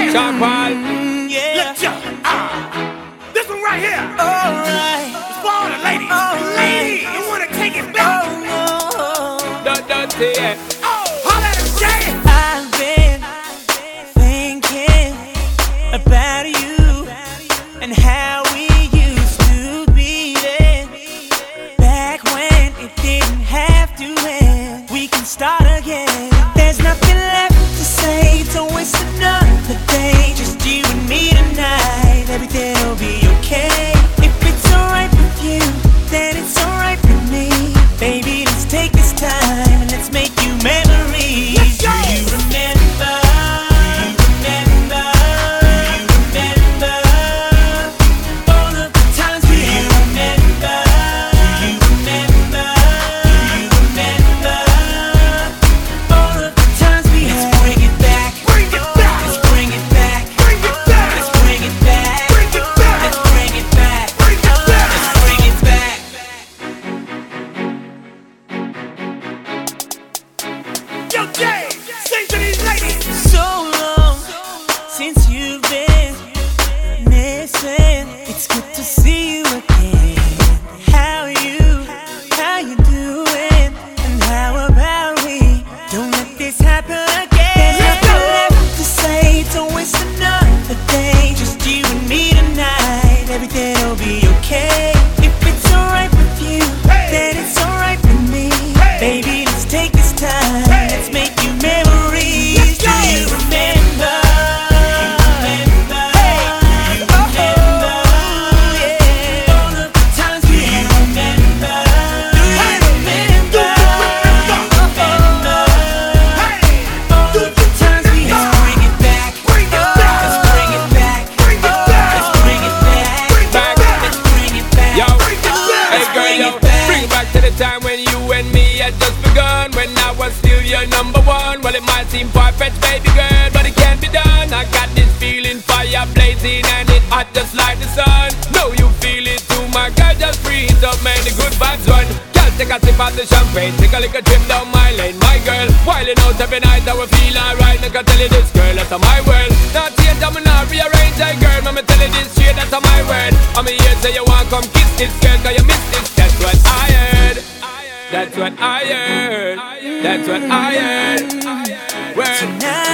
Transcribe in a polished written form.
Chapal. Yeah. This one right here. Alright. It's for all the ladies. Alright. Ladies, you wanna take it back? Oh, no. Don't yeah. Holla at him, Jay. I've been thinking about you and how we used to be then. Back when it didn't have to end. We can start again. There's nothing left to say. Don't waste another day. Just you and me tonight. Everything'll be okay. If it's alright with you, then it's alright with me. Baby, let's take this time and let's make you memories. Let's go. Do you remember? Do you remember? Do you remember all of the times we had? Do you remember? Do you remember? Do you remember all of the times we had? Let's bring it back. Bring it back. Let's bring it back. Bring it back. Let's bring it back. Bring it back. Let's bring it back. Bring it back. Let's bring it back. Yo, Jay, sing to these ladies. So long since you've been missing. It's good to see you again. How you doing? And how about we don't let this happen again? There's nothing left to say. Don't waste another day. Just you and me tonight. Everything'll be okay. If it's alright with you, then it's alright with me. Baby, let's take this time. Let's make you memories. Let's go. Do you remember? Do you remember? Do you remember? Yeah. All of the times we had. Do you remember? Do you remember? All of the times we had. Let's bring it back. Bring it back. Let's bring it back. Bring it back. Let's bring it back. Bring it back. Let's bring it back. Yo, Bring it back. hey girl, yo, bring it back to the time when you and me had just begun. When I was still your number one. Well, it might seem far-fetched, baby girl, but it can't be done. I got this feeling, fire blazing, and it hot just like the sun. Know you feel it too, my girl, just freeze up, man, the good vibes run. Girl, take a sip of the champagne, take a little trip down my lane, my girl. Wildin' out every night, I will feel alright. I can tell you this, girl, that's my world. Not change, I'm not rearrange, hey girl, I'ma tell you this straight, that's my word. I'm here, say you want come kiss this girl, cause you miss this, that's what I heard. That's what I heard. That's what I heard. Word. Tonight